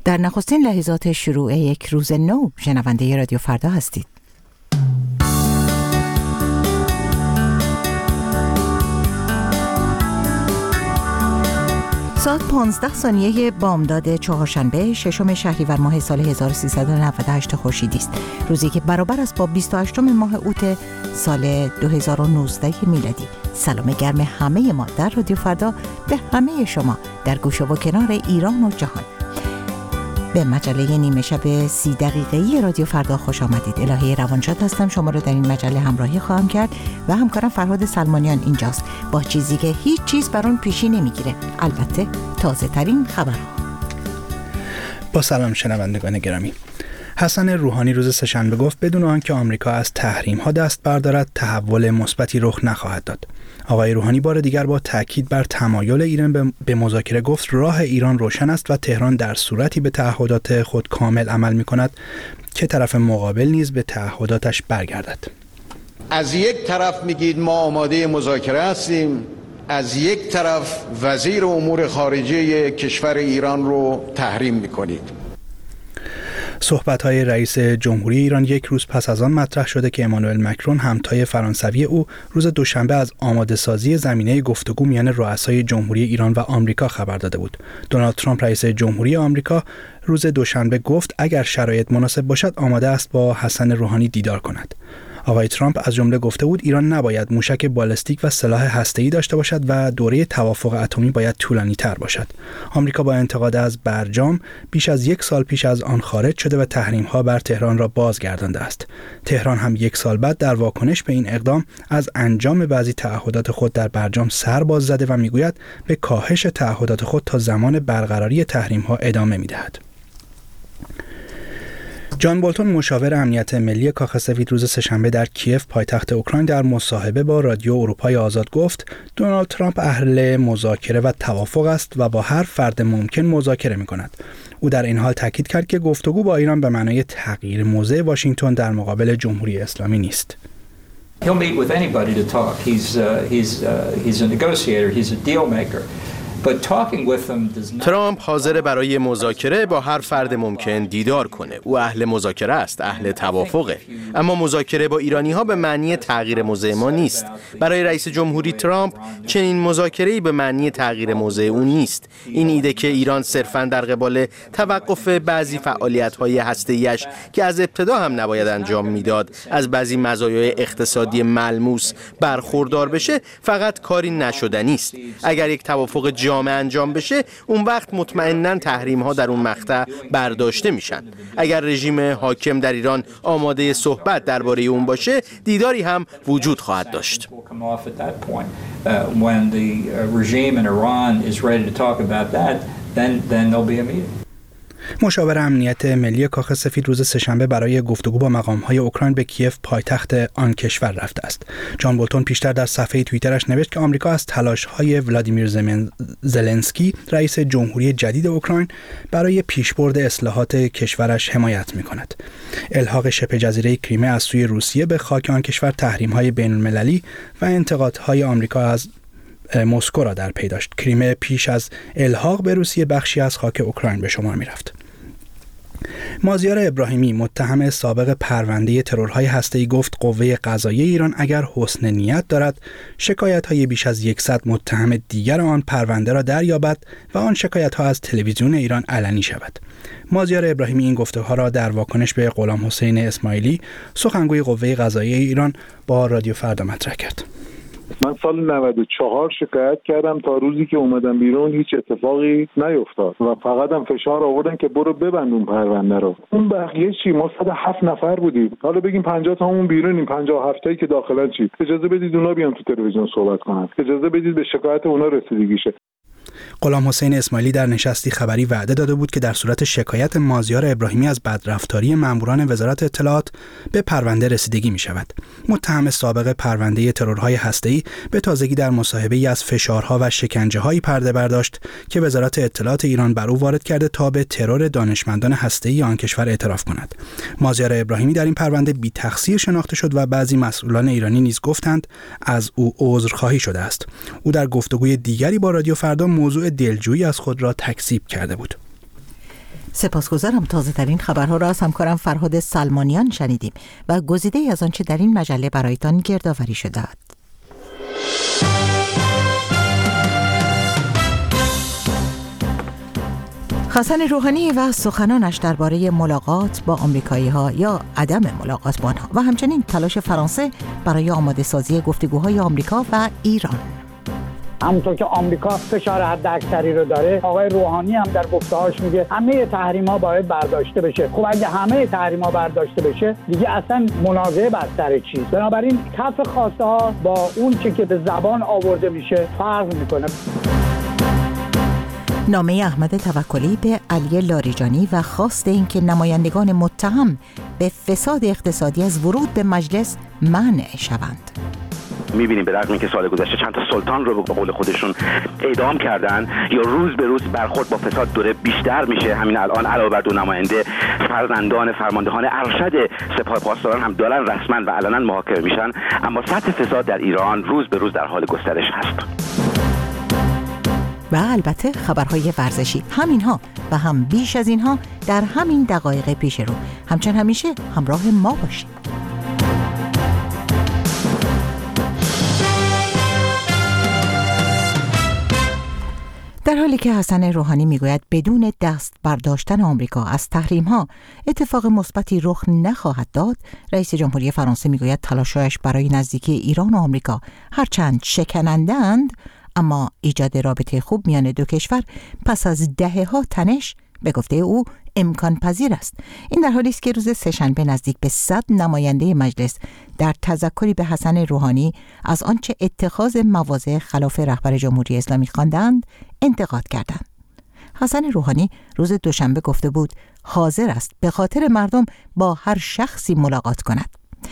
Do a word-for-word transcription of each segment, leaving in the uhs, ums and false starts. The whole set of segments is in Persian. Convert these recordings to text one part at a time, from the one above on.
در نخستین لحظات شروع یک روز نو شنونده رادیو فردا هستید. ساعت پانزده ثانیه بامداد چهارشنبه ششم شهریور ماه سال هزار و سیصد و نود و هشت خورشیدی است. روزی که برابر است با بیست و هشتم ماه اوت سال دو هزار و نوزده میلادی. سلام گرم همه ما در رادیو فردا به همه شما در گوشه و کنار ایران و جهان. به مجله نیمه شب سی دقیقه‌ای رادیو فردا خوش آمدید. الهه روانشاد هستم، شما رو در این مجله همراهی خواهم کرد و همکارم فرهاد سلمانیان اینجاست با چیزی که هیچ چیز بر اون پیشی نمیگیره، البته تازه ترین خبرها. با سلام شنوندگان گرامی. حسن روحانی روز سه‌شنبه گفت بدون آنکه آمریکا از تحریم‌ها دست بردارد تحول مثبتی رخ نخواهد داد. آقای روحانی بار دیگر با تاکید بر تمایل ایران به مذاکره گفت راه ایران روشن است و تهران در صورتی به تعهدات خود کامل عمل می‌کند که طرف مقابل نیز به تعهداتش برگردد. از یک طرف میگید ما آماده مذاکره هستیم، از یک طرف وزیر امور خارجه کشور ایران رو تحریم می‌کنید. صحبت‌های رئیس جمهوری ایران یک روز پس از آن مطرح شده که امانوئل مکرون همتای فرانسوی او روز دوشنبه از آماده‌سازی زمینه گفتگو میان رؤسای جمهوری ایران و آمریکا خبر داده بود. دونالد ترامپ رئیس جمهوری آمریکا روز دوشنبه گفت اگر شرایط مناسب باشد آماده است با حسن روحانی دیدار کند. آقای ترامپ از جمله گفته بود ایران نباید موشک بالستیک و سلاح هسته‌ای داشته باشد و دوره توافق اتمی باید طولانی‌تر باشد. آمریکا با انتقاد از برجام بیش از یک سال پیش از آن خارج شده و تحریم‌ها بر تهران را بازگردانده است. تهران هم یک سال بعد در واکنش به این اقدام از انجام بعضی تعهدات خود در برجام سر باز زده و میگوید به کاهش تعهدات خود تا زمان برقراری تحریم‌ها ادامه می‌دهد. جان بولتون مشاور امنیت ملی کاخ سفید روز سه‌شنبه در کیف پایتخت اوکراین در مصاحبه با رادیو اروپای آزاد گفت دونالد ترامپ اهل مذاکره و توافق است و با هر فرد ممکن مذاکره می‌کند. او در این حال تاکید کرد که گفتگو با ایران به معنای تغییر موضع واشنگتن در مقابل جمهوری اسلامی نیست. He'll meet with anybody to talk. He's uh, he's uh, he's a negotiator. He's a deal maker. ترامپ حاضر برای مذاکره با هر فرد ممکن دیدار کنه. او اهل مذاکره است، اهل توافقه. اما مذاکره با ایرانی ها به معنی تغییر موضع ما نیست. برای رئیس جمهوری ترامپ چنین مذاکره‌ای به معنی تغییر موضع او نیست. این ایده که ایران صرفاً در قبال توقف بعضی فعالیت‌های هسته‌ایش که از ابتدا هم نباید انجام میداد، از بعضی مزایای اقتصادی ملموس برخوردار بشه، فقط کاری نشدنی است. اگر یک توافق جامع انجام بشه اون وقت مطمئناً تحریم ها در اون مقطع برداشته میشن. اگر رژیم حاکم در ایران آماده صحبت درباره اون باشه دیداری هم وجود خواهد داشت. مشاور امنیت ملی کاخ سفید روز سه‌شنبه برای گفتگو با مقام‌های اوکراین به کیف پایتخت آن کشور رفته است. جان بولتون پیشتر در صفحه توییترش نوشت که آمریکا از تلاش‌های ولادیمیر زلنسکی رئیس جمهوری جدید اوکراین برای پیشبرد اصلاحات کشورش حمایت می‌کند. الحاق شبه جزیره کریمه از سوی روسیه به خاک آن کشور تحریم‌های بین‌المللی و انتقادهای آمریکا از مسکو را در پی داشت. کریمه پیش از الحاق به روسیه بخشی از خاک اوکراین به شمار می‌رفت. مازیار ابراهیمی متهم سابق پرونده ترورهای هسته‌ای گفت قوه قضاییه ایران اگر حسن نیت دارد شکایت‌های بیش از صد متهم دیگر آن پرونده را دریابد و آن شکایت‌ها از تلویزیون ایران علنی شود. مازیار ابراهیمی این گفته‌ها را در واکنش به غلام حسین اسماعیلی سخنگوی قوه قضاییه ایران با رادیو فردا مطرح کرد. من سال نود و چهار شکایت کردم تا روزی که اومدم بیرون هیچ اتفاقی نیفتاد و فقط هم فشار آوردن که برو ببند اون پرونده رو. اون بقیه چی؟ ما صد و هفت نفر بودیم. حالا بگیم پنجاه تامون بیرونیم، پنجاه و هفت تایی که داخلن چی؟ اجازه بدید اونا بیان تو تلویزیون صحبت کنن. اجازه بدید به شکایت اونا رسیدگی شه. غلام حسین اسماعیلی در نشستی خبری وعده داده بود که در صورت شکایت مازیار ابراهیمی از بدرفتاری ماموران وزارت اطلاعات به پرونده رسیدگی می شود. متهم سابق پرونده ترورهای هسته‌ای به تازگی در مصاحبه‌ای از فشارها و شکنجه‌هایی پرده برداشت که وزارت اطلاعات ایران بر او وارد کرده تا به ترور دانشمندان هسته‌ای آن کشور اعتراف کند. مازیار ابراهیمی در این پرونده بی تقصیر شناخته شد و بعضی مسئولان ایرانی نیز گفتند از او عذرخواهی شده است. او در گفتگوی دیگری با رادیو فردا موضوع دلجویی از خود را تکذیب کرده بود. سپاسگزارم. تازه ترین خبرها را از همکارم فرهاد سلمانیان شنیدیم و گزیده ای از آنچه در این مجله برایتان گردآوری شده است. حسن روحانی و سخنانش درباره ملاقات با آمریکایی‌ها یا عدم ملاقات با آنها و همچنین تلاش فرانسه برای آماده سازی گفتگوهای آمریکا و ایران. همونطور که آمریکا فشار حداکثری رو داره، آقای روحانی هم در گفته‌هاش میگه همه تحریم‌ها باید برداشته بشه. خب اگه همه تحریم‌ها برداشته بشه دیگه اصلا منازعه بر سر چیز. بنابراین کف خواسته‌ها با اون چه که به زبان آورده میشه فرق میکنه. نامه احمد توکلی به علی لاریجانی و خواست اینکه نمایندگان متهم به فساد اقتصادی از ورود به مجلس منع شوند. می‌بینیم به رغم اینکه سال گذشته چند تا سلطان رو به قول خودشون اعدام کردن یا روز به روز برخورد با فساد دوره بیشتر میشه، همین الان علاوه بر دو نماینده فرزندان فرماندهان ارشد سپاه پاسداران هم دارن رسما و علنا محاکمه میشن، اما سطح فساد در ایران روز به روز در حال گسترش هست. و البته خبرهای ورزشی، همینها و هم بیش از اینها در همین دقایق پیش رو. همچنین همیشه همراه ما باشید. در حالی که حسن روحانی میگوید بدون دست برداشتن آمریکا از تحریم‌ها اتفاق مثبتی رخ نخواهد داد، رئیس جمهوری فرانسه میگوید تلاش‌هایش برای نزدیکی ایران و آمریکا هرچند شکننده‌اند، اما ایجاد رابطه خوب میان دو کشور پس از دهه‌ها تنش به گفته او امکان پذیر است. این در حالی است که روز سه‌شنبه نزدیک به صد نماینده مجلس در تذکری به حسن روحانی از آنچه اتخاذ مواضع خلاف رهبر جمهوری اسلامی خواندند انتقاد کردند. حسن روحانی روز دوشنبه گفته بود حاضر است به خاطر مردم با هر شخصی ملاقات کند.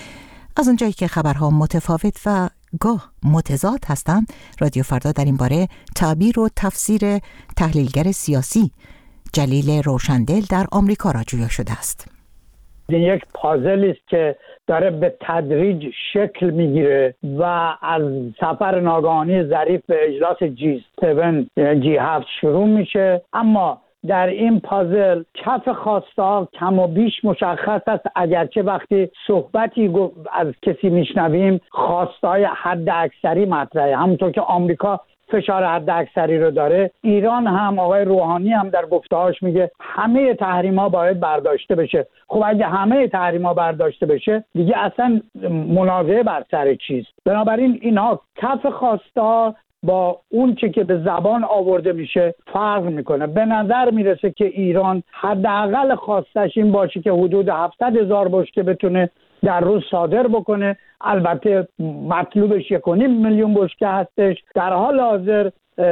از اونجایی که خبرها متفاوت و گاه متضاد هستند، رادیو فردا در این باره تعبیر و تفسیر تحلیلگر سیاسی جلیل روشندل در آمریکا را جویا شده است. این یک پازلی است که داره به تدریج شکل میگیره و از سفر ناگهانی ظریف به اجلاس جی هفت جی هفت شروع میشه، اما در این پازل کف خواسته‌ها کم و بیش مشخص است، اگرچه وقتی صحبتی از کسی میشنویم خواسته‌های حد اکثری مطرحه. همونطور که آمریکا فشار حد اکثری رو داره، ایران هم آقای روحانی هم در گفته‌هاش میگه همه تحریم‌ها باید برداشته بشه. خب اگه همه تحریم‌ها برداشته بشه دیگه اصلا منازعه بر سر چیست. بنابراین اینها کف خواسته‌ها با اون چه که به زبان آورده میشه فرق میکنه. به نظر میرسه که ایران حداقل خواستش این باشه که حدود هفتصد هزار بشکه بتونه در روز صادر بکنه. البته مطلوبش یک و نیم میلیون بشکه هستش. در حال حاضر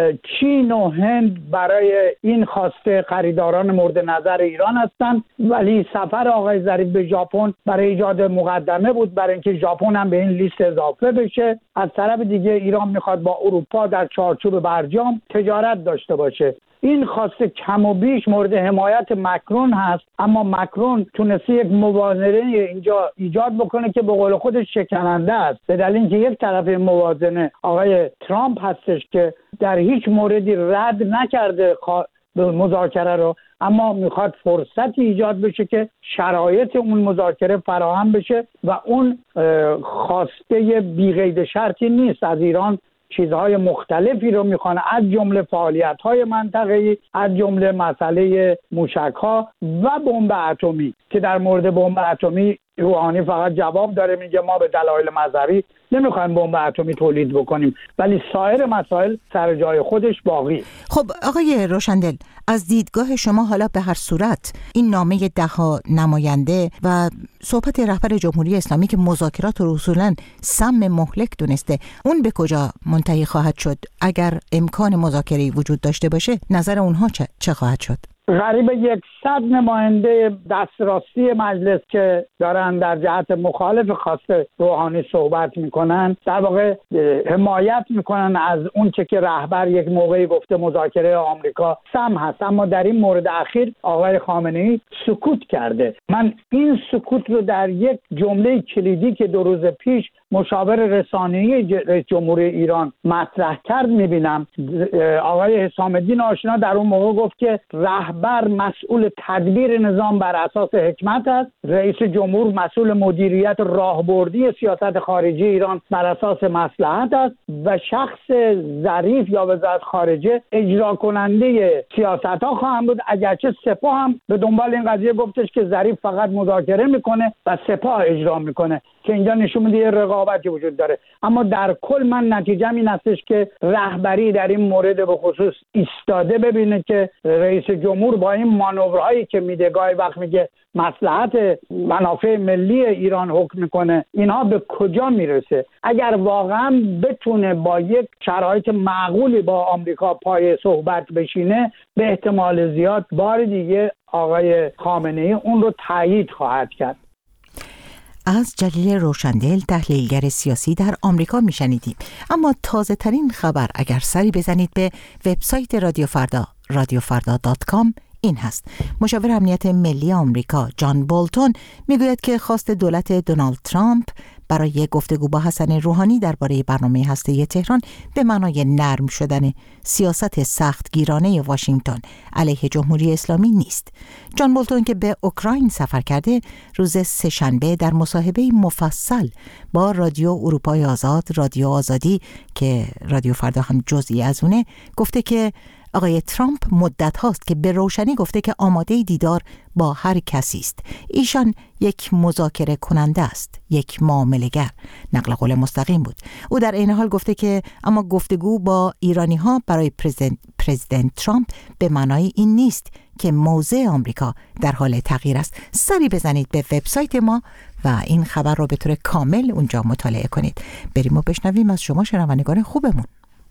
چین و هند برای این خواسته خریداران مورد نظر ایران هستند، ولی سفر آقای ظریف به ژاپن برای ایجاد مقدمه بود برای اینکه ژاپن هم به این لیست اضافه بشه. از طرف دیگه ایران میخواد با اروپا در چارچوب برجام تجارت داشته باشه. این خواسته کم و بیش مورد حمایت مکرون هست، اما مکرون تونسته یک موازنه اینجا ایجاد بکنه که به قول خودش شکننده است، به دلیل اینکه یک طرف موازنه آقای ترامپ هستش که در هیچ موردی رد نکرده مذاکره رو، اما میخواد فرصتی ایجاد بشه که شرایط اون مذاکره فراهم بشه و اون خواسته بی قید شرطی نیست از ایران. چیزهای مختلفی رو میخوان، از جمله فعالیت‌های منطقه‌ای، از جمله مسئله موشک‌ها و بمب اتمی که در مورد بمب اتمی روحانی فقط جواب داره، میگه ما به دلایل مذهبی نمیخوایم بمب اتمی تولید بکنیم، ولی سایر مسائل سر جای خودش باقی. خب آقای روشندل، از دیدگاه شما حالا به هر صورت این نامه ده‌ها نماینده و صحبت رهبر جمهوری اسلامی که مذاکرات رو اصولاً سم مهلک دونسته، اون به کجا منتهی خواهد شد؟ اگر امکان مذاکره‌ای وجود داشته باشه نظر اونها چه, چه خواهد شد؟ قریب یکصد نماینده دستراستی مجلس که دارن در جهت مخالف خواست روحانی صحبت میکنن، در واقع حمایت میکنن از اون چه که رهبر یک موقعی گفته مذاکره آمریکا سم هست، اما در این مورد اخیر آقای خامنه‌ای سکوت کرده. من این سکوت رو در یک جمله کلیدی که دو روز پیش مشاور رسانه‌ای رئیس جمهوری ایران مطرح کرد میبینم. آقای حسام الدین آشنا در اون موقع گفت که رهبر رهبر مسئول تدبیر نظام بر اساس حکمت است، رئیس جمهور مسئول مدیریت راهبردی سیاست خارجی ایران بر اساس مصلحت است و شخص ظریف یا وزارت خارجه اجرا کننده سیاست‌ها خواهند بود. اگرچه سپاه هم به دنبال این قضیه گفتش که ظریف فقط مذاکره میکنه و سپاه اجرا میکنه که اینجا نشون میده رقابتی وجود داره. اما در کل من نتیجه‌م این هستش که رهبری در این مورد به خصوص ایستاده ببینه که رئیس جمهور با این مانورهایی که میده، گاهی وقت میگه مصلحت منافع ملی ایران حکم میکنه، اینها به کجا میرسه؟ اگر واقعا بتونه با یک شرایط معقولی با آمریکا پای صحبت بشینه، به احتمال زیاد بار دیگه آقای خامنه‌ای اون رو تایید خواهد کرد. از جلیل روشندل، تحلیلگر سیاسی در آمریکا میشنیدیم. اما تازه ترین خبر اگر سری بزنید به وبسایت رادیو فردا رادیو فردا دات کام این هست. مشاور امنیت ملی آمریکا جان بولتون میگوید که خواست دولت دونالد ترامپ برای گفتگو با حسن روحانی درباره برنامه هسته‌ای تهران به معنای نرم شدن سیاست سختگیرانه واشنگتن علیه جمهوری اسلامی نیست. جان بولتون که به اوکراین سفر کرده، روز سه‌شنبه در مصاحبه مفصل با رادیو اروپای آزاد، رادیو آزادی که رادیو فردا هم جزئی از اونه، گفته که آقای ترامپ مدت هاست که به روشنی گفته که آماده دیدار با هر کسی است. ایشان یک مذاکره کننده است، یک معامله‌گر. نقل قول مستقیم بود. او در این حال گفته که اما گفتگو با ایرانی ها برای پرزیدنت, پرزیدنت ترامپ به معنای این نیست که موضع آمریکا در حال تغییر است. سری بزنید به وبسایت ما و این خبر رو به طور کامل اونجا مطالعه کنید. بریم و بشنویم از شما شنوندگان خوبمون.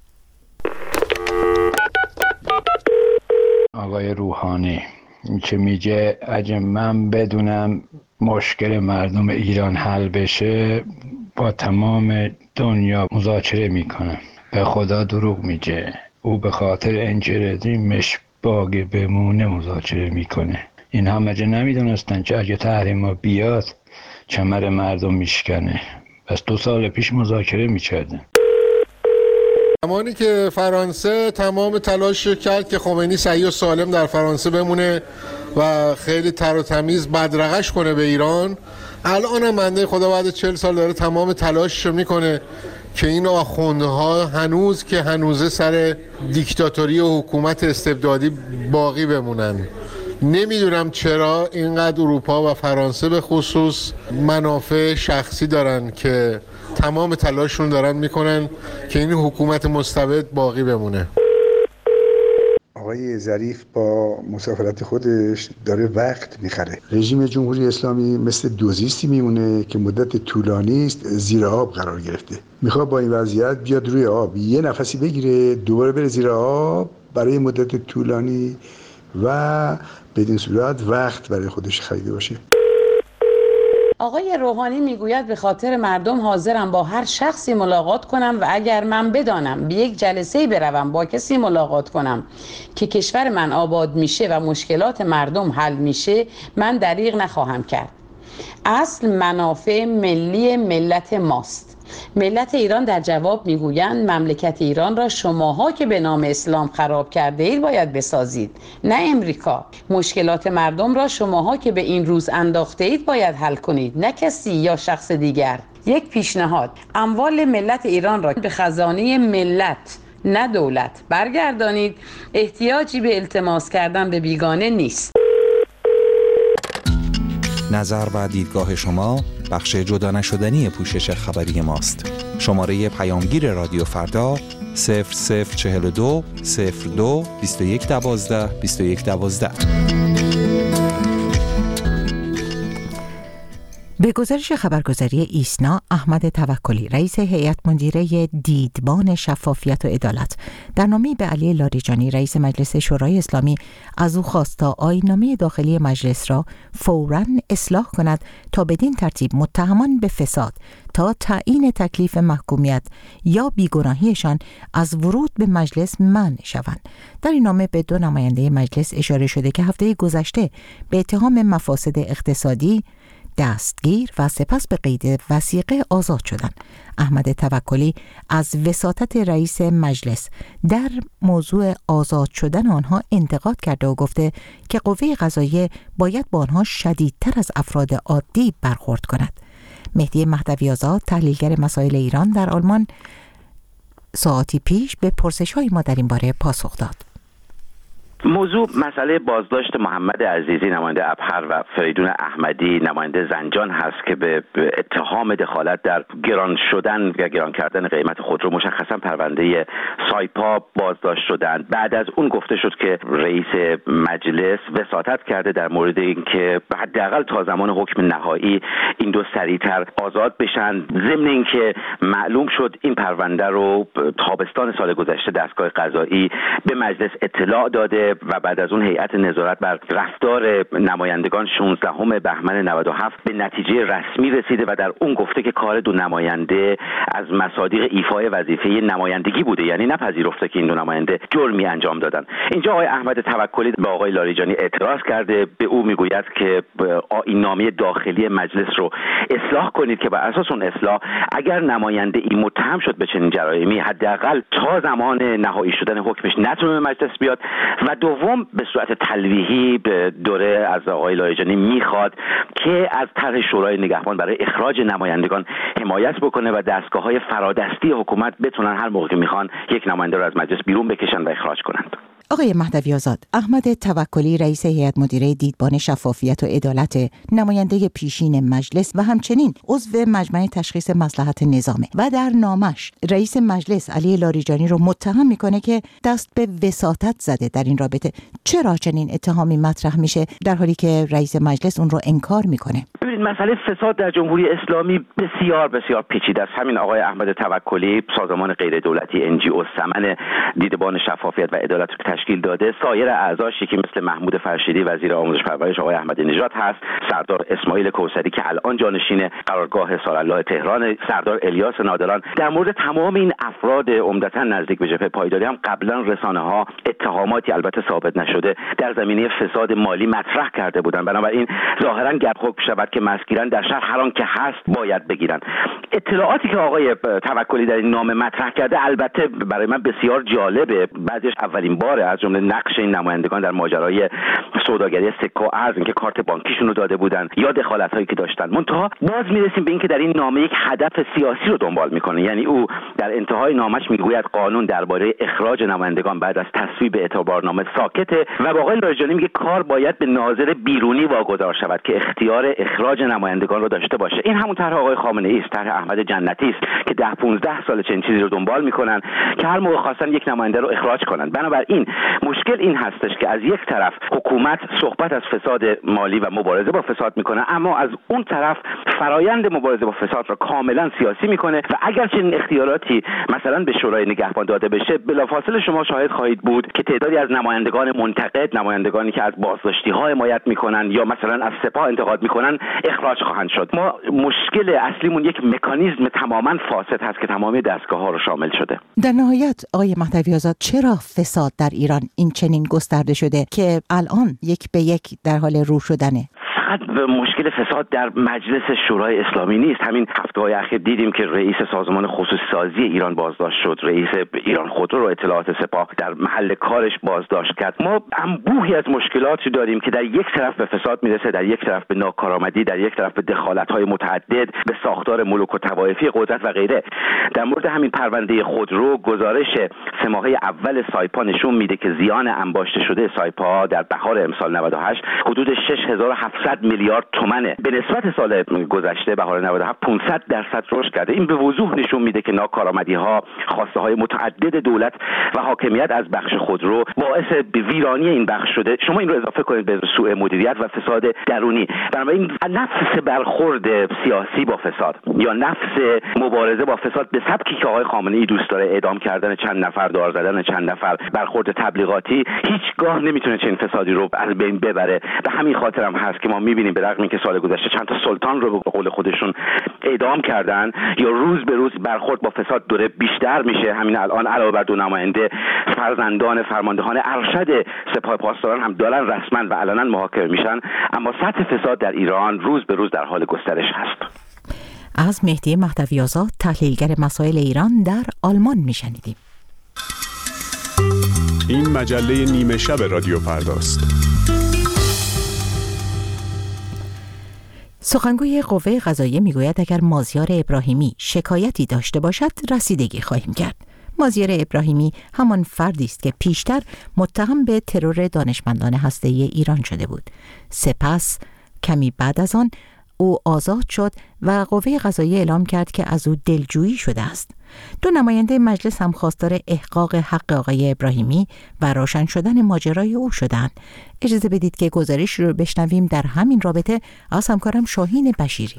آقای روحانی که میگه اگه من بدونم مشکل مردم ایران حل بشه با تمام دنیا مذاکره میکنم. به خدا دروغ میگه. او به خاطر انجردیمش باقی بمونه مذاکره میکنه. این هم اگه نمیدونستن که اگه تحریم بیاد کمر مردم میشکنه. بس دو سال پیش مذاکره میکردن. زمانی که فرانسه تمام تلاش کرد که خمینی صحیح و سالم در فرانسه بمونه و خیلی تر و تمیز بدرقش کنه به ایران، الان هم بنده خدا بعد چهل سال داره تمام تلاششو میکنه که این آخوندها هنوز که هنوزه سر دیکتاتوری و حکومت استبدادی باقی بمونن. نمیدونم چرا اینقدر اروپا و فرانسه به خصوص منافع شخصی دارن که تمام تلاششون دارن میکنن که این حکومت مستبد باقی بمونه. آقای ظریف با مسافرت خودش داره وقت میخره. رژیم جمهوری اسلامی مثل دوزیستی میمونه که مدت طولانی است زیر آب قرار گرفته. میخواد با این وضعیت بیاد روی آب، یه نفسی بگیره، دوباره بره زیر آب برای مدت طولانی و بدین صورت وقت برای خودش خریده باشه. آقای روحانی میگوید به خاطر مردم حاضرم با هر شخصی ملاقات کنم و اگر من بدانم به یک جلسه بروم با کسی ملاقات کنم که کشور من آباد میشه و مشکلات مردم حل میشه، من دریغ نخواهم کرد. اصل منافع ملی ملت ماست. ملت ایران در جواب میگویند مملکت ایران را شماها که به نام اسلام خراب کرده اید باید بسازید، نه امریکا. مشکلات مردم را شماها که به این روز انداخته اید باید حل کنید، نه کسی یا شخص دیگر. یک پیشنهاد: اموال ملت ایران را به خزانه ملت نه دولت برگردانید. احتیاجی به التماس کردن به بیگانه نیست. نظر و دیدگاه شما بخش جدا نشدنی پوشش خبری ماست. شماره پیامگیر رادیو فردا صفر صفر چهل و دو صفر دو بیست و یک دوازده بیست و یک دوازده. به گزارش خبرگزاری ایسنا، احمد توکلی رئیس هیئت مدیره دیدبان شفافیت و عدالت در نامه‌ای به علی لاریجانی رئیس مجلس شورای اسلامی از او خواست تا آیین‌نامه داخلی مجلس را فوراً اصلاح کند تا بدین ترتیب متهمان به فساد تا تعیین تکلیف محکومیت یا بیگناهیشان از ورود به مجلس منع شوند. در این نامه به دو نماینده مجلس اشاره شده که هفته گذشته به اتهام مفاسد اقتصادی دستگیر و سپس به قید وثیقه آزاد شدند. احمد توکلی از وساطت رئیس مجلس در موضوع آزاد شدن آنها انتقاد کرده و گفته که قوه قضاییه باید با آنها شدیدتر از افراد عادی برخورد کند. مهدی مهدوی آزاد، تحلیلگر مسائل ایران در آلمان، ساعتی پیش به پرسش‌های ما در این باره پاسخ داد. موضوع مسئله بازداشت محمد عزیزی نماینده ابهر و فریدون احمدی نماینده زنجان هست که به اتهام دخالت در گران شدن یا گران کردن قیمت خودرو مشخصا پرونده سایپا بازداشت شدند. بعد از اون گفته شد که رئیس مجلس وساطت کرده در مورد اینکه حداقل تا زمان حکم نهایی این دو سریعتر آزاد بشن، ضمن اینکه معلوم شد این پرونده رو تابستان سال گذشته دستگاه قضایی به مجلس اطلاع داده و بعد از اون هیئت نظارت بر رفتار نمایندگان شانزدهم بهمن نود و هفت به نتیجه رسمی رسیده و در اون گفته که کار دو نماینده از مصادیق ایفای وظیفه نمایندگی بوده، یعنی نپذیرفته که این دو نماینده جرمی انجام دادن. اینجا آقای احمد توکلی به آقای لاریجانی اعتراض کرده، به او میگوید که آیین‌نامه داخلی مجلس رو اصلاح کنید که بر اساس اون اصلاح اگر نماینده این متهم شد به چنین جرایمی حداقل تا زمان نهایی شدن حکمش نتونه به مجلس بیاد و دوم به صورت تلویحی به دوره از آقای لاریجانی میخواد که از طرح شورای نگهبان برای اخراج نمایندگان حمایت بکنه و دستگاه‌های فرادستی حکومت بتونن هر موقع که میخوان یک نماینده رو از مجلس بیرون بکشن و اخراج کنند. آقای مهدوی آزاد، احمد توکلی رئیس هیئت مدیره دیدبان شفافیت و عدالت، نماینده پیشین مجلس و همچنین عضو مجمع تشخیص مصلحت نظامه و در نامش رئیس مجلس علی لاریجانی رو متهم میکنه که دست به وساطت زده در این رابطه. چرا چنین اتهامی مطرح میشه در حالی که رئیس مجلس اون رو انکار میکنه؟ ببینید مسئله فساد در جمهوری اسلامی بسیار بسیار پیچیده است. همین آقای احمد توکلی سازمان غیر دولتی ان جی او ثمن دیدبان شفافیت و عدالت تشکیل داده، سایر اعضاش که مثل محمود فرشیدی وزیر آموزش پرورش، آقای احمدی نژاد هست، سردار اسماعیل کوثری که الان جانشین قرارگاه سالالله تهران، سردار الیاس نادران. در مورد تمام این افراد عمدتا نزدیک به جبهه پایداری هم قبلا رسانه‌ها اتهاماتی البته ثابت نشده در زمینه فساد مالی مطرح کرده بودند. بنابراین ظاهرا گپ حکم شود که مسگیران در شهر هر آن که هست باید بگیرن. اطلاعاتی که آقای توکلی در این نامه مطرح کرده البته برای من بسیار جالبه. بعضیش اولین باره، از جمله نقش این نمایندگان در ماجرای سوداگری سکه و ارز، اینکه کارت بانکیشون رو داده بودن یا دخالت‌هایی که داشتن. منتها باز میرسیم به اینکه در این نامه یک هدف سیاسی رو دنبال میکنه. یعنی او در انتهای نامش میگوید قانون درباره اخراج نمایندگان بعد از تصویب اعتبارنامه ساکته و با آقای لاریجانی میگه کار باید به ناظر بیرونی واگذار شود که اختیار اخراج نمایندگان رو داشته باشه. این همون طرح آقای خامنه‌ای است، طرح احمد جنتی است که ده پانزده سال چنین چیزی رو دنبال میکنن که هر موقع خواستن یک نماینده رو اخراج کنن. بنابراین مشکل این هستش که از یک طرف حکومت صحبت از فساد مالی و مبارزه با فساد میکنه، اما از اون طرف فرایند مبارزه با فساد را کاملا سیاسی میکنه و اگر چنین اختیاراتی مثلا به شورای نگهبان داده بشه، بلافاصله شما شاهد خواهید بود که تعدادی از نمایندگان منتقد، نمایندگانی که از بازداشتی‌ها حمایت میکنن یا مثلا از سپاه انتقاد میکنن، اخراج خواهند شد. ما مشکل اصلیمون یک مکانیزم تماما فاسد هست که تمامی دستگاه‌ها رو شامل شده. در نهایت آقای مهدوی آزاد، چرا فساد در ایران این چنین گسترده شده که الان یک به یک در حال رو شدنه؟ فقط مشکل فساد در مجلس شورای اسلامی نیست. همین هفته‌های اخیر دیدیم که رئیس سازمان خصوصی سازی ایران بازداشت شد، رئیس ایران خودرو رو اطلاعات سپاه در محل کارش بازداشت کرد. ما انبوهی از مشکلاتی داریم که در یک طرف به فساد میرسه، در یک طرف به ناکارآمدی، در یک طرف به دخالت‌های متعدد، به ساختار ملوک و طوایفی قدرت و غیره. در مورد همین پرونده خودرو، گزارش سه ماهه اول سایپا نشون میده که زیان انباشته شده سایپا در بهار امسال نود و هشت حدود شش هزار و هفتصد میلیارد تومانه. به نسبت سال گذشته بهار نود و هفت پانصد درصد رشد کرده. این به وضوح نشون میده که ناکارآمدی‌ها، خواسته‌های متعدد دولت و حاکمیت از بخش خودرو باعث به ویرانی این بخش شده. شما این رو اضافه کنید به سوء مدیریت و فساد درونی. بنابراین نفس برخورد سیاسی با فساد یا نفس مبارزه با فساد به سبکی که آقای خامنه‌ای دوست داره، اعدام کردن چند نفر، دار زدن چند نفر، برخورد تبلیغاتی، هیچگاه نمیتونه چنین فسادی رو از بین ببره. به همین خاطر هم هست که ما می‌بینیم به رغم اینکه سال گذشته چند تا سلطان رو به قول خودشون اعدام کردن یا روز به روز برخورد با فساد داره بیشتر میشه. همین الان علاوه بر دو نماینده فرزندان فرماندهان ارشد سپاه پاسداران هم دارن رسما و علنا محاکمه میشن، اما سطح فساد در ایران روز به روز در حال گسترش هست. از مهدی مهدوی آزاد، تحلیلگر مسائل ایران در آلمان میشنیدیم. این مجله نیمه شب رادیو فرداست. سخنگوی قوه قضاییه میگوید اگر مازیار ابراهیمی شکایتی داشته باشد رسیدگی خواهیم کرد. مازیار ابراهیمی همان فردی است که پیشتر متهم به ترور دانشمندان هسته‌ای ایران شده بود. سپس کمی بعد از آن او آزاد شد و قوه قضاییه اعلام کرد که از او دلجویی شده است. دو نماینده مجلس هم خواستار احقاق حق آقای ابراهیمی و روشن شدن ماجرای او شدند. اجازه بدید که گزارش رو بشنویم در همین رابطه از همکارم شاهین بشیری.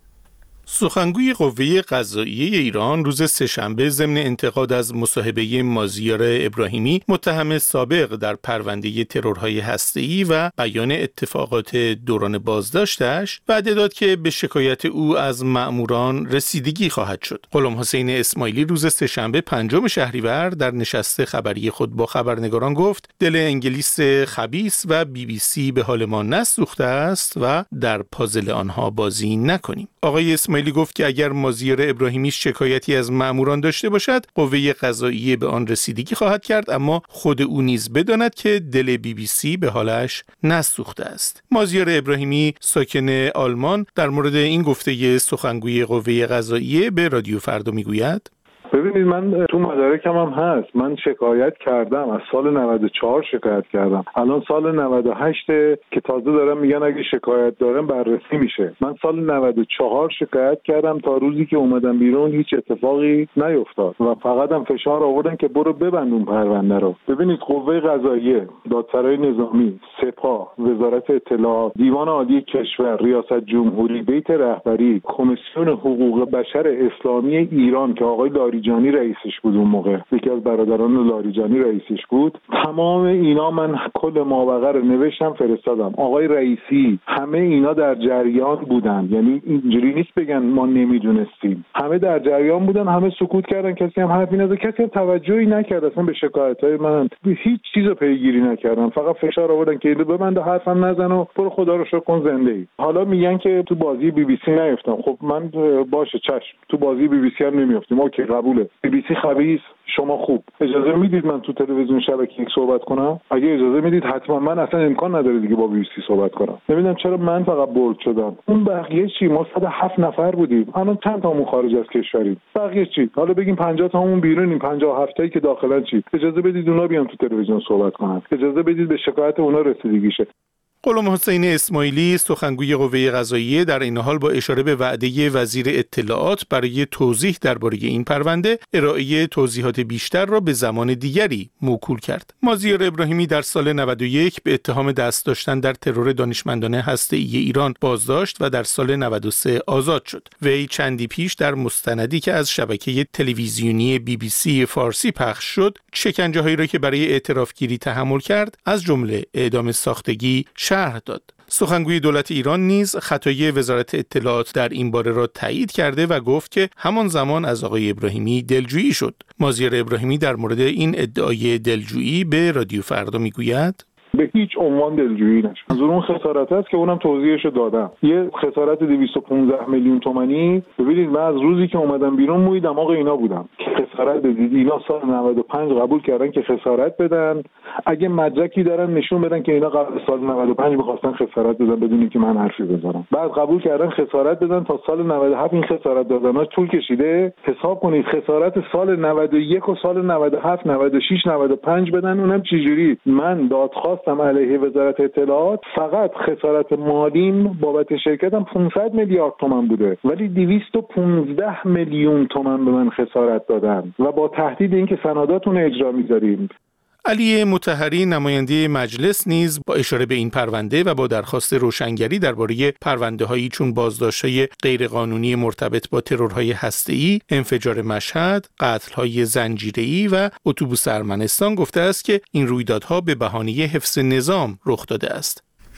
سخنگوی قوه قضاییه ایران روز سه‌شنبه ضمن انتقاد از مصاحبه مازیار ابراهیمی متهم سابق در پرونده ترورهای هسته‌ای و بیان اتفاقات دوران بازداشتش وعده داد که به شکایت او از مأموران رسیدگی خواهد شد. غلام حسین اسماعیلی روز سه‌شنبه پنجم شهریور در نشست خبری خود با خبرنگاران گفت دل انگلیس خبیث و بی بی سی به حال ما نسوخته است و در پازل آنها بازی نکنیم. آقای اسماعیلی گفت که اگر مازیار ابراهیمی شکایتی از مأموران داشته باشد قوه قضاییه به آن رسیدگی خواهد کرد، اما خود او نیز بداند که دل بی بی سی به حالش نسوخته است. مازیار ابراهیمی ساکن آلمان در مورد این گفته سخنگوی قوه قضاییه به رادیو فردا میگوید: ببینید من تو مدارکم هم هست، من شکایت کردم، از سال نود و چهار شکایت کردم، الان سال نود و هشت که تازه دارم میگن اگه شکایت دارم بررسی میشه. من سال نود و چهار شکایت کردم، تا روزی که اومدم بیرون هیچ اتفاقی نیفتاد و فقط هم فشار آوردن که برو ببند اون پرونده رو. ببینید قوه قضاییه، دادسرای نظامی، سپاه، وزارت اطلاعات، دیوان عالی کشور، ریاست جمهوری، بیت رهبری، کمیسیون حقوق بشر اسلامی ایران که آقای لاریجانی رئیسش بود، اون موقع یکی از برادران لاریجانی رئیسش بود، تمام اینا من کل مابقه رو نوشتم فرستادم. آقای رئیسی، همه اینا در جریان بودن، یعنی اینجوری نیست بگن ما نمیدونستیم، همه در جریان بودن، همه سکوت کردن، کسی هم حرفی نزد، کسی هم توجهی نکرد اصلا به شکایت‌های من، هیچ چیزو پیگیری نکردن، فقط فشار آوردن که اینو ببند، حرفم نزن و برو خدا رو شکر کن زنده ای. حالا میگن که تو بازی بی بی سی نیفتم. خب من باشه چشم، تو بازی بی بی سی هم نمیافتیم، اوکی قبوله. بی بی سی خبیث، شما خوب. اجازه میدید من تو تلویزیون شبکه یک صحبت کنم؟ اگه اجازه میدید حتما. من اصلا امکان نداره دیگه با بی بی سی صحبت کنم. نمیدونم چرا من فقط برد شدم. اون بقیه چی؟ ما صد و هفت نفر بودیم، الان چند تامون خارج از کشوریم؟ بقیه چی؟ حالا بگیم پنجاه تامون بیرونیم، پنجاه و هفت تایی که داخلن چی؟ اجازه بدید اونا بیان تو تلویزیون صحبت کنن. اجازه بدید به شکایت اونا رسیدگی شه. غلام حسین اسماعیلی سخنگوی قوه قضاییه در این حال با اشاره به وعده وزیر اطلاعات برای توضیح درباره این پرونده ارائه توضیحات بیشتر را به زمان دیگری موکول کرد. مازیار ابراهیمی در سال نود و یک به اتهام دست داشتن در ترور دانشمندان هسته‌ای ایران بازداشت و در سال نود و سه آزاد شد. وی چندی پیش در مستندی که از شبکه تلویزیونی بی بی سی فارسی پخش شد، شکنجه‌هایی را که برای اعترافگیری تحمل کرد از جمله اعدام ساختگی شرح داد. سخنگوی دولت ایران نیز خطای وزارت اطلاعات در این باره را تایید کرده و گفت که همان زمان از آقای ابراهیمی دلجویی شد. مازیار ابراهیمی در مورد این ادعای دلجویی به رادیو فردا میگوید: به هیچ عنوان دلجویی نشه. منظور اون خسارت است که اونم توضیحشو دادم. یه خسارت دویست و پانزده میلیون تومانی. ببینید من از روزی که اومدم بیرون موی دماغ اینا بودم که خسارت بدید. اینا سال نود و پنج قبول کردن که خسارت بدن. اگه مدرکی دارن نشون بدن که اینا قبل سال نود و پنج می‌خواستن خسارت بدن بدون اینکه من حرفی بزنم. بعد قبول کردن خسارت بدن تا سال نود و هفت این خسارت دادناش طول کشیده. حساب کنید خسارت سال نود و یک و سال نود و هفت، نود و شش، نود و پنج بدن، اونم چجوری؟ من دادخواست علیه وزارت اطلاعات فقط خسارت مالیم بابت شرکتم پانصد میلیارد تومان بوده، ولی دویست و پانزده میلیون تومان به من خسارت دادن و با تهدید اینکه سنداتون اجرا می‌ذاریم. علی مطهری نماینده مجلس نیز با اشاره به این پرونده و با درخواست روشنگری درباره پرونده‌هایی چون بازداشت‌های غیرقانونی مرتبط با ترورهای هسته‌ای، انفجار مشهد، قتل‌های زنجیره‌ای و اتوبوس ارمنستان گفته است که این رویدادها به بهانه حفظ نظام رخ داده است.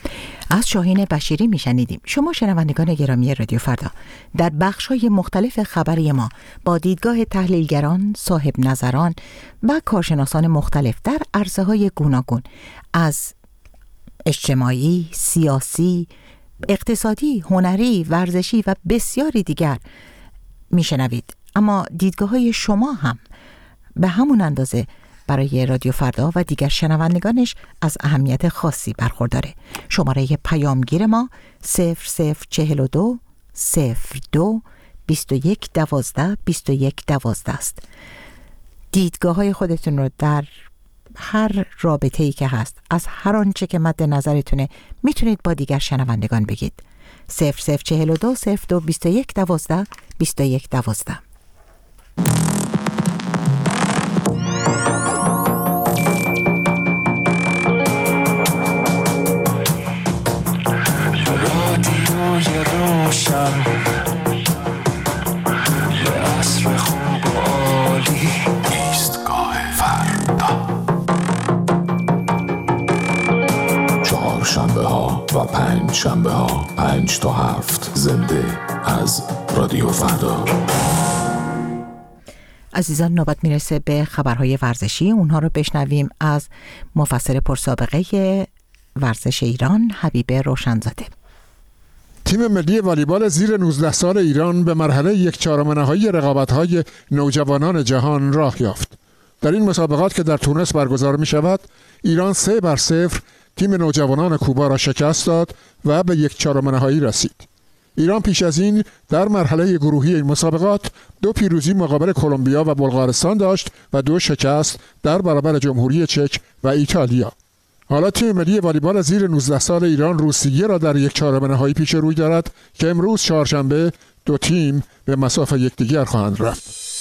از شاهین بشیری میشنیدیم. شما شنوندگان گرامی رادیو فردا در بخش‌های مختلف خبری ما با دیدگاه تحلیلگران، صاحب نظران و کارشناسان مختلف در عرصه‌های گوناگون از اجتماعی، سیاسی، اقتصادی، هنری، ورزشی و بسیاری دیگر میشنوید. اما دیدگاه‌های شما هم به همون اندازه برای رادیو فردا و دیگر شنوندگانش از اهمیت خاصی برخورداره. شماره پیامگیر ما صفر صفر چهل و دو صفر دو بیست و یک دوازده بیست و یک دوازده است. دیدگاه های خودتون رو در هر رابطه‌ای که هست از هر آنچه که مد نظرتونه میتونید با دیگر شنوندگان بگید. صفر صفر چهل و دو صفر دو بیست و یک دوازده بیست و یک دوازده. روشن یه عصر خوب و عالی، ایستگاه فردا، چهار شنبه ها و پنج شنبه ها، پنج تا هفت، زنده از رادیو فردا. عزیزان نوبت میرسه به خبرهای ورزشی. اونها رو بشنویم از مفسر پرسابقه ورزش ایران حبیب روشنزاده. تیم ملی والیبال زیر نوزده سال ایران به مرحله یک چهارم نهایی رقابت‌های نوجوانان جهان راه یافت. در این مسابقات که در تونس برگزار می شود، ایران سه بر صفر تیم نوجوانان کوبا را شکست داد و به یک چهارم نهایی رسید. ایران پیش از این در مرحله گروهی این مسابقات دو پیروزی مقابل کلمبیا و بلغارستان داشت و دو شکست در برابر جمهوری چک و ایتالیا. حالا تیم ملی والیبال زیر نوزده سال ایران روسیه را در یک چهارم نهایی پیش روی دارد که امروز چهارشنبه دو تیم به مصاف یکدیگر خواهند رفت.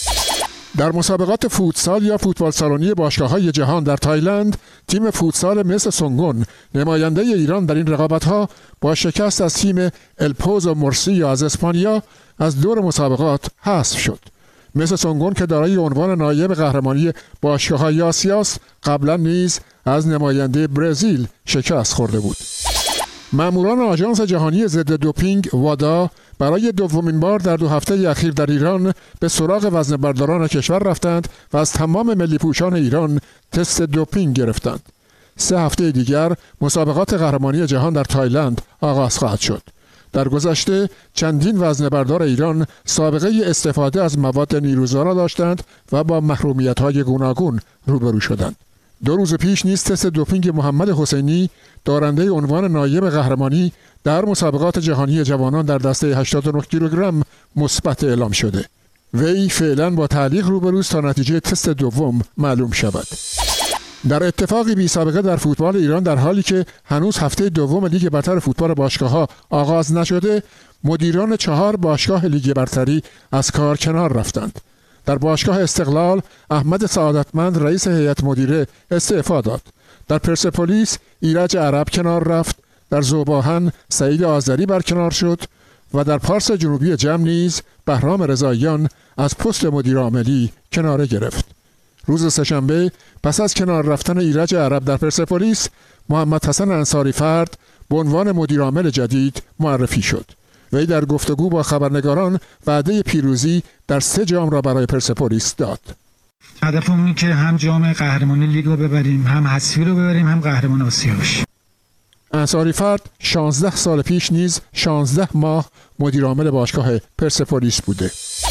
در مسابقات فوتسال یا فوتبال سالونی باشگاه‌های جهان در تایلند، تیم فوتسال مس سونگون نماینده ایران در این رقابت‌ها با شکست از تیم الپوزو مورسیا از اسپانیا از دور مسابقات حذف شد. مس سونگون که دارای عنوان نایب قهرمانی باشگاه‌های آسیا است، قبلا نیز از نماینده برزیل شکست خورده بود. ماموران آژانس جهانی ضد دوپینگ وادا برای دومین بار در دو هفته اخیر در ایران به سراغ وزنه‌برداران کشور رفتند و از تمام ملی پوشان ایران تست دوپینگ گرفتند. سه هفته دیگر مسابقات قهرمانی جهان در تایلند آغاز خواهد شد. در گذشته چندین وزنه‌بردار ایران سابقه استفاده از مواد نیروزا داشتند و با محرومیت‌های گوناگون روبرو شدند. دو روز پیش نیز تست دوپینگ محمد حسینی دارنده عنوان نایب قهرمانی در مسابقات جهانی جوانان در دسته هشتاد و نه کیلوگرم مثبت اعلام شده. وی فعلا با تعلیق روبروست تا نتیجه تست دوم معلوم شود. در اتفاقی بی سابقه در فوتبال ایران، در حالی که هنوز هفته دوم لیگ برتر فوتبال باشگاه‌ها آغاز نشده، مدیران چهار باشگاه لیگ برتری از کار کنار رفتند. در باشگاه استقلال احمد سعادتمند رئیس هیئت مدیره استعفا داد. در پرسپولیس ایرج عرب کنار رفت. در ذوباهن سعید آذری برکنار شد و در پارس جنوبی جم نیز بهرام رضاییان از پست مدیر عاملی کناره گرفت. روز سه‌شنبه پس از کنار رفتن ایرج عرب در پرسپولیس، محمد حسن انصاری فرد به عنوان مدیر عامل جدید معرفی شد. وی در گفتگو با خبرنگاران وعده پیروزی در سه جام را برای پرسپولیس داد. هدفمون که هم جام قهرمانی لیگ رو ببریم، هم حذفی رو ببریم، هم قهرمان آسیا بشیم. انصاری فرد شانزده سال پیش نیز شانزده ماه مدیر عامل باشگاه پرسپولیس بوده.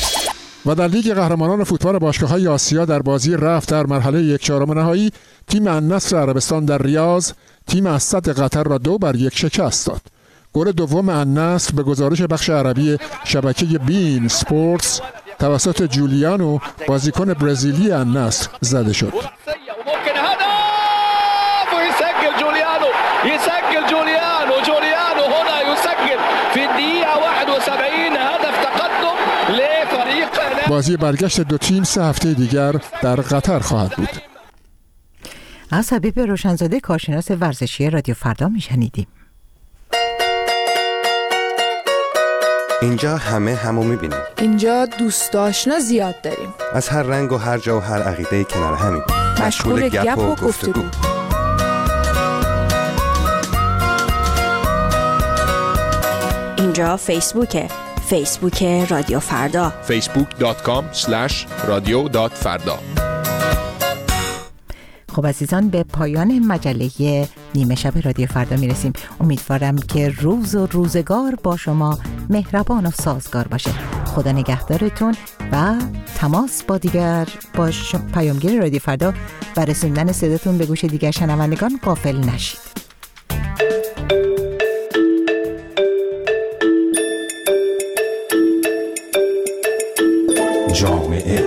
و در لیگ قهرمانان فوتبال باشگاه‌های آسیا در بازی رفت در مرحله یک چهارم نهایی، تیم النصر عربستان در ریاض تیم اسد قطر را دو بر یک شکست داد. گل دوم النصر به گزارش بخش عربی شبکه بین سپورتس توسط جولیانو بازیکن برزیلی النصر زده شد. بازی برگشت دو تیم سه هفته دیگر در قطر خواهد بود. از حبیب روشنزاده کارشناس ورزشی رادیو فردا میشنیدیم. اینجا همه همو میبینیم. اینجا دوست آشنا زیاد داریم. از هر رنگ و هر جا و هر عقیده کنار همیم. مشغول گپ و گفتگو. اینجا فیسبوکه، فیسبوک رادیو فردا، فیسبوک دات کام اسلش رادیو دات فردا. خب عزیزان، به پایان مجله نیمه شب رادیو فردا میرسیم. امیدوارم که روز و روزگار با شما مهربان و سازگار باشه. خدا نگهدارتون و تماس با دیگر با پیامگیر رادیو فردا و رسوندن صداتون به گوش دیگر شنوندگان غافل نشید. جامعه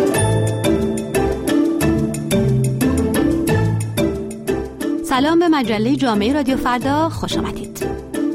سلام به مجله جامعه رادیو فردا، خوش آمدید.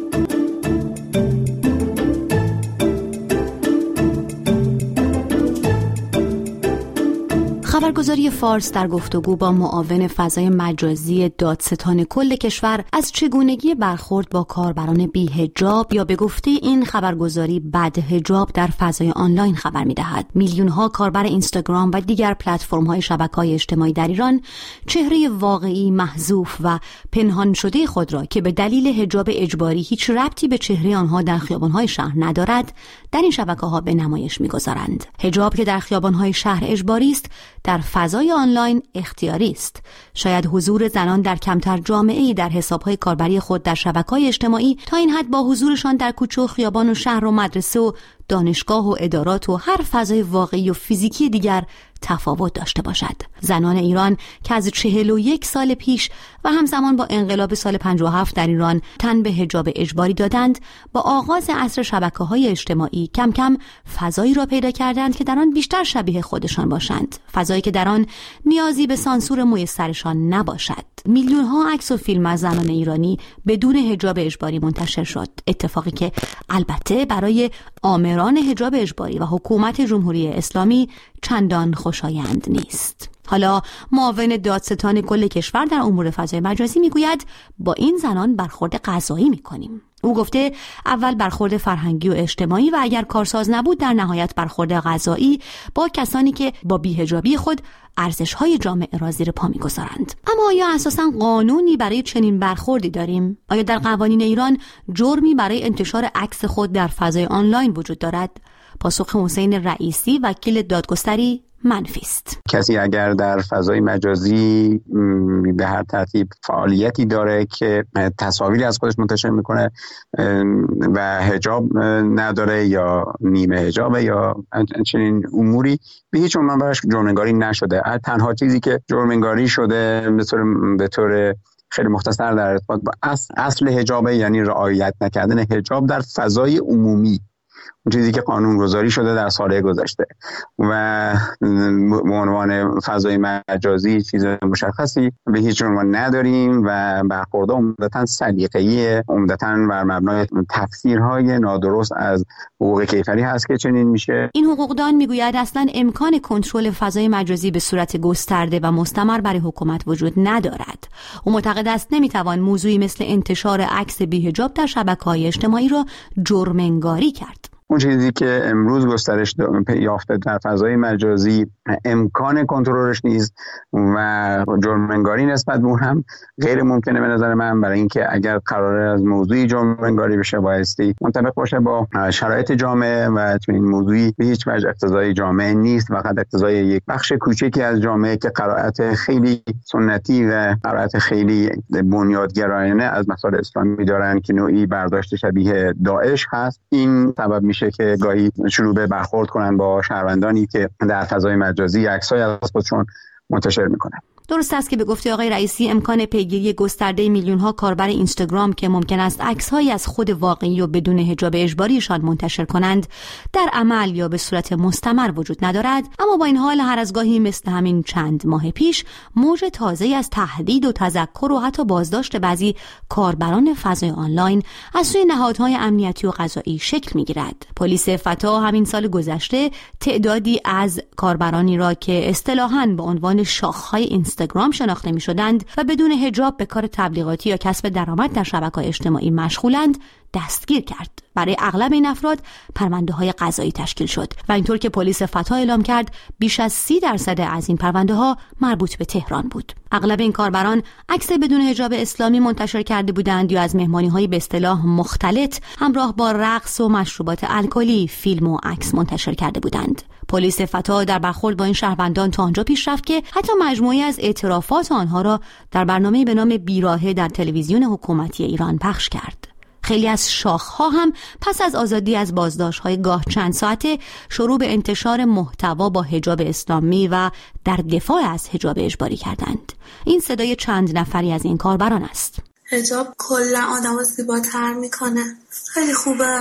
خبرگزاری فارس در گفتگو با معاون فضای مجازی دادستان کل کشور از چگونگی برخورد با کاربران بی‌حجاب یا به گفته این خبرگزاری بدحجاب در فضای آنلاین خبر می‌دهد. میلیون‌ها کاربر اینستاگرام و دیگر پلتفرم‌های شبکه‌های اجتماعی در ایران چهره واقعی محذوف و پنهان شده خود را که به دلیل حجاب اجباری هیچ ربطی به چهره آنها در خیابان‌های شهر ندارد، در این شبکه‌ها به نمایش می‌گذارند. حجاب که در خیابان‌های شهر اجباری است، در فضای آنلاین اختیاری است. شاید حضور زنان در کمتر جامعه‌ای در حساب‌های کاربری خود در شبکه‌های اجتماعی تا این حد با حضورشان در کوچه و خیابان و شهر و مدرسه و دانشگاه و ادارات و هر فضای واقعی و فیزیکی دیگر تفاوت داشته باشد. زنان ایران که از چهل و یک سال پیش و همزمان با انقلاب سال پنجاه و هفت در ایران تن به حجاب اجباری دادند، با آغاز عصر شبکه‌های اجتماعی کم کم فضایی را پیدا کردند که در آن بیشتر شبیه خودشان باشند، فضایی که در آن نیازی به سانسور موی سرشان نباشد. میلیون ها عکس و فیلم از زنان ایرانی بدون حجاب اجباری منتشر شد، اتفاقی که البته برای آمران حجاب اجباری و حکومت جمهوری اسلامی چندان خوشایند نیست. حالا معاون دادستان کل کشور در امور فضای مجازی میگوید با این زنان برخورد قضایی میکنیم. او گفته اول برخورد فرهنگی و اجتماعی و اگر کارساز نبود در نهایت برخورد قضایی با کسانی که با بی‌حجابی خود ارزش‌های جامعه را زیر پا می‌گذارند. اما آیا اساساً قانونی برای چنین برخوردی داریم؟ آیا در قوانین ایران جرمی برای انتشار عکس خود در فضای آنلاین وجود دارد؟ پاسخ حسین رئیسی وکیل دادگستری منفی است. کسی اگر در فضای مجازی به هر ترتیب فعالیتی داره که تصاویری از خودش منتشر میکنه و حجاب نداره یا نیمه حجابه یا چنین اموری، به هیچ عنوان براش جرم‌نگاری نشده. تنها چیزی که جرم‌نگاری شده به طور به طور خیلی مختصر در ارتباط با اصل, اصل حجابه، یعنی رعایت نکردن حجاب در فضای عمومی، اون چیزی که قانون گذاری شده در سال گذشته و به عنوان فضای مجازی چیز مشخصی به هیچ عنوان نداریم و برخوردها عمدتاً سلیقه‌ای، عمدتاً بر مبنای تفسیرهای نادرست از حقوق کیفری هست که چنین میشه. این حقوقدان میگوید اصلا امکان کنترل فضای مجازی به صورت گسترده و مستمر برای حکومت وجود ندارد. او معتقد است نمیتوان موضوعی مثل انتشار عکس بی‌حجاب در شبکه‌های اجتماعی را جرم‌نگاری کرد. اون چیزی که امروز گسترش یافته در فضای مجازی امکان کنترلش نیست و جرم‌نگاری نسبت به اون هم غیر ممکنه به نظر من، برای اینکه اگر قراره از موضوعی جرم‌نگاری بشه بایستی منطبق باشه با شرایط جامعه و چون این موضوعی به هیچ وجه اقتضای جامعه نیست، فقط اقتضای یک بخش کوچکی از جامعه که قرائت خیلی سنتی و قرائت خیلی بنیادگرایانه از مسائل اسلامی دارن که نوعی برداشت شبیه داعش هست. این سبب میشه که گاهی شروع به برخورد کنن با شهروندانی که در فضای مجازی عکسای از خودشون منتشر میکنن. درست است که به گفته آقای رئیسی امکان پیگیری گسترده میلیون‌ها کاربر اینستاگرام که ممکن است عکس‌هایی از خود واقعی و بدون حجاب اجباریشان منتشر کنند در عمل یا به صورت مستمر وجود ندارد، اما با این حال هر از گاهی مثل همین چند ماه پیش موج تازه‌ای از تهدید و تذکر و حتی بازداشت بعضی کاربران فضای آنلاین از سوی نهادهای امنیتی و قضایی شکل می‌گیرد. پلیس فتا همین سال گذشته تعدادی از کاربرانی را که اصطلاحاً به عنوان شاخه‌های اینستاگرام اینستاگرام شناخته می‌شدند و بدون حجاب به کار تبلیغاتی یا کسب درآمد در شبکه‌های اجتماعی مشغولند دستگیر کرد. برای اغلب این افراد پرونده‌های قضایی تشکیل شد و اینطور که پلیس فتا اعلام کرد بیش از سی درصد از این پرونده‌ها مربوط به تهران بود. اغلب این کاربران عکس بدون حجاب اسلامی منتشر کرده بودند یا از مهمانی‌های به اصطلاح مختلط همراه با رقص و مشروبات الکلی فیلم و عکس منتشر کرده بودند. پلیس فتا در برخورد با این شهروندان تا آنجا پیش رفت که حتی مجموعی از اعترافات آنها را در برنامه‌ای به نام بیراهه در تلویزیون حکومتی ایران پخش کرد. خیلی از شاخها هم پس از آزادی از بازداشت‌های گاه چند ساعته شروع به انتشار محتوا با حجاب اسلامی و در دفاع از حجاب اجباری کردند. این صدای چند نفری از این کاربران است. حجاب کلا آدمو زیباتر میکنه. خیلی خوبه.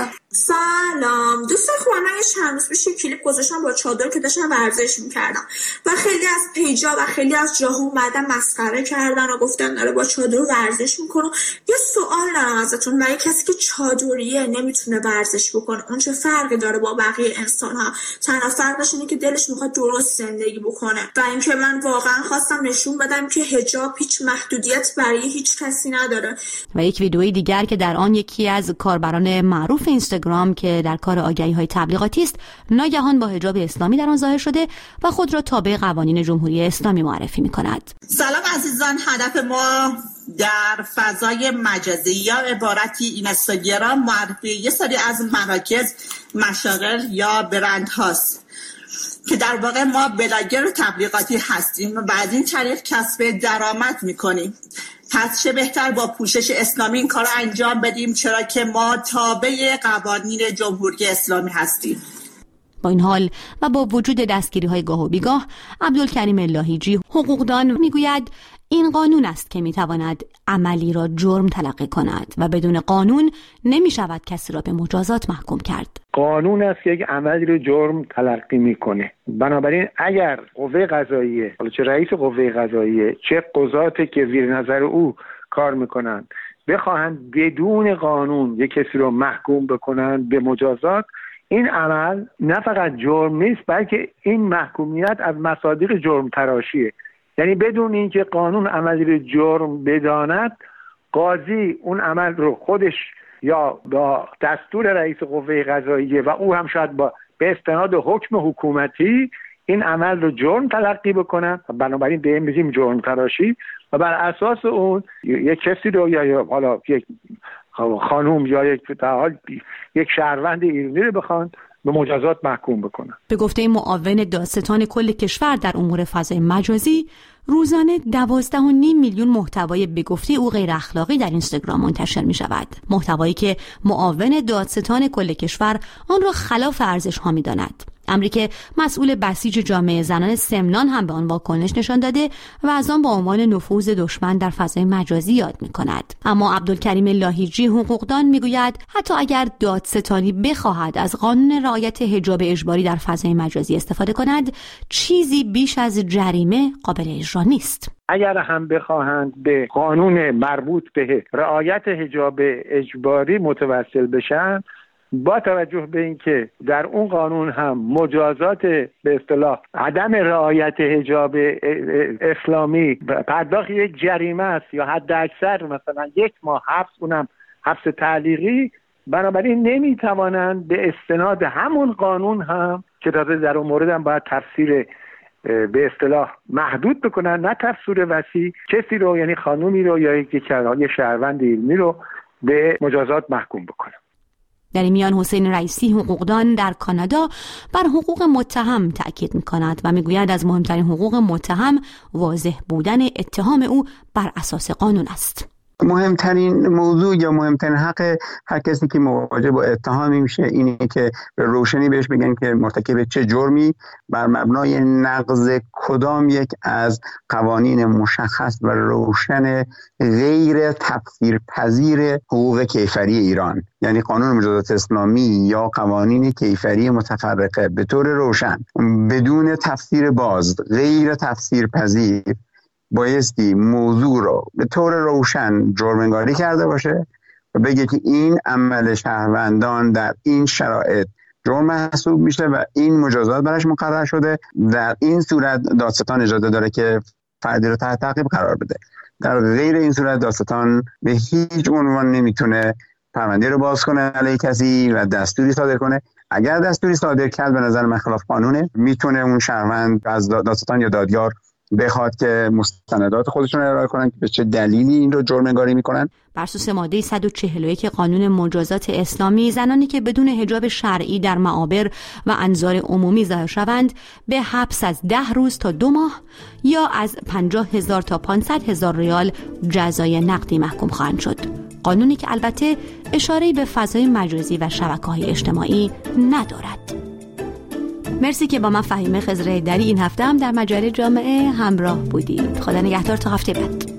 سلام دوستان خوبم. من یه چند روز پیش کلیپ گذاشتم با چادر که داشتم ورزش میکردم و خیلی از پیجا و خیلی از جاها اومدن مسخره کردن و گفتن داره با چادر ورزش میکنه. یه سوال دارم ازتون، برای کسی که چادریه نمیتونه ورزش بکنه اون چه فرقی داره با بقیه انسان ها؟ تنها فرقش اینه که دلش میخواد درست زندگی بکنه و اینکه من واقعا خواستم نشون بدم که حجاب هیچ محدودیت برای هیچ کسی نداره. و یک ویدئوی دیگر که در آن یکی از کاربران معروف اینستاگرام که در کار آگهی‌های تبلیغاتی است ناگهان با حجاب اسلامی در آن ظاهر شده و خود را تابع قوانین جمهوری اسلامی معرفی می‌کند. سلام عزیزان، هدف ما در فضای مجازی یا عبارتی اینستاگرام معرفی یه سری از مراکز، مشاغل یا برند هاست که در واقع ما بلاگر تبلیغاتی هستیم و بعد این طریق کسب درآمد می‌کنیم. پس چه بهتر با پوشش اسلامی این کار انجام بدیم، چرا که ما تابع قوانین جمهوری اسلامی هستیم. با این حال و با وجود دستگیری‌های گاه و بیگاه، عبدالکریم لاهیجی حقوقدان میگوید این قانون است که میتواند عملی را جرم تلقی کند و بدون قانون نمیشود کسی را به مجازات محکوم کرد. قانون است که یک عملی رو جرم تلقی میکنه. بنابراین اگر قوه قضاییه، حالا چه رئیس قوه قضاییه چه قضاتی که زیر نظر او کار میکنن بخواهند بدون قانون یک کسی رو محکوم بکنن به مجازات، این عمل نه فقط جرم نیست بلکه این محکومیت از مصادیق جرم تراشیه. یعنی بدون اینکه قانون عملی رو جرم بداند، قاضی اون عمل رو خودش یا با دستور رئیس قوه قضاییه و او هم شاید با به استناد حکم حکومتی این عمل رو جرم تلقی بکنن و بنابراین به این میگیم جرم تراشی و بر اساس اون یک کسی رو یا حالا یک خانوم یا یک حال یک شهروند ایرانی رو بخوان به مجازات محکوم بکنن. به گفته معاون دادستان کل کشور در امور فضای مجازی، روزانه دوازده و نیم میلیون محتوای به گفته او غیر اخلاقی در اینستاگرام منتشر می شود. محتوایی که معاون دادستان کل کشور آن را خلاف ارزش ها می داند. امری که مسئول بسیج جامعه زنان سمنان هم به آن واکنش نشان داده و از آن با عنوان نفوذ دشمن در فضای مجازی یاد می کند. اما عبدالکریم لاهیجی حقوقدان می گوید حتی اگر دادستانی بخواهد از قانون رعایت حجاب اجباری در فضای مجازی استفاده کند، چیزی بیش از جریمه قابل اجرا نیست. اگر هم بخواهند به قانون مربوط به رعایت حجاب اجباری متوسل بشن، با توجه به اینکه در اون قانون هم مجازات به اصطلاح عدم رعایت حجاب اسلامی پرداخت یک جریمه است یا حد اکثر مثلا یک ماه حبس، اونم حبس تعلیقی، بنابراین نمیتوانند به استناد همون قانون هم که در اون مورد هم باید تفسیر به اصطلاح محدود بکنن، نه تفسیر وسیع، کسی رو یعنی خانومی رو یا یک شهروند ایرانی رو به مجازات محکوم بکنن. در این میان حسین رئیسی حقوقدان در کانادا بر حقوق متهم تأکید می‌کند و می‌گوید از مهمترین حقوق متهم واضح بودن اتهام او بر اساس قانون است. مهمترین موضوع یا مهمترین حق هر کسی که مواجه با اتهامی میشه اینه که به روشنی بهش بگن که مرتکب چه جرمی بر مبنای نقض کدام یک از قوانین مشخص و روشن غیر تفسیرپذیر حقوق کیفری ایران، یعنی قانون مجازات اسلامی یا قوانین کیفری متفرقه، به طور روشن بدون تفسیر باز غیر تفسیرپذیر بایستی موضوع رو به طور روشن جرم‌انگاری کرده باشه و بگه که این عمل شهروندان در این شرایط جرم محسوب میشه و این مجازات براش مقرر شده. در این صورت دادستان اجازه داره که فردی رو تحت تعقیب قرار بده. در غیر این صورت دادستان به هیچ عنوان نمیتونه پرونده رو باز کنه علیه کسی و دستوری صادر کنه. اگر دستوری صادر کرد به نظر من خلاف قانونه، میتونه اون شهروند از دادستان یا دادیار بخواد که مستندات خودشون ارائه کنن که به چه دلیلی این رو جرم انگاری میکنن. بر اساس ماده صد و چهل و یک قانون مجازات اسلامی، زنانی که بدون حجاب شرعی در معابر و انظار عمومی ظاهر شوند به حبس از ده روز تا دو ماه یا از پنجاه هزار تا پانصد هزار ریال جزای نقدی محکوم خواهند شد. قانونی که البته اشاره‌ای به فضای مجازی و شبکه‌های اجتماعی ندارد. مرسی که با من فهیمه خضرحیدری این هفته هم در مجله جامعه همراه بودید. خدا نگهدار تا هفته بعد.